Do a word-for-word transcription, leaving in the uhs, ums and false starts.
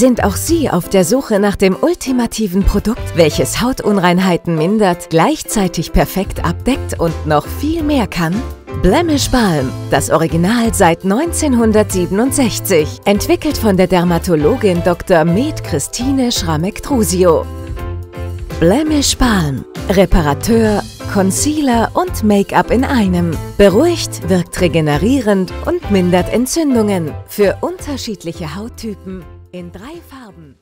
Sind auch Sie auf der Suche nach dem ultimativen Produkt, welches Hautunreinheiten mindert, gleichzeitig perfekt abdeckt und noch viel mehr kann? Blemish Balm, das Original seit neunzehnhundertsiebenundsechzig, entwickelt von der Dermatologin Doktor Med Christine Schrammek-Trusio. Blemish Balm, Reparateur, Concealer und Make-up in einem. Beruhigt, wirkt regenerierend und mindert Entzündungen. Für unterschiedliche Hauttypen in drei Farben.